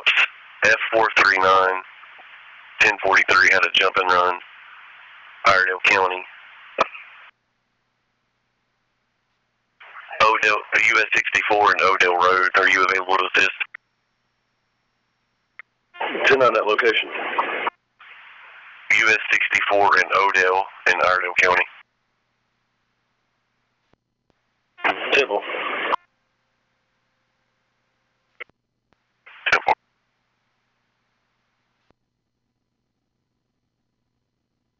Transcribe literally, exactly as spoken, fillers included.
ops, F four three nine, ten forty-three had a jump and run, Iredell County. Odell, U S sixty-four and Odell Road, are you available to assist? ten on that location. U S sixty-four and Odell in Iredell County. Temple.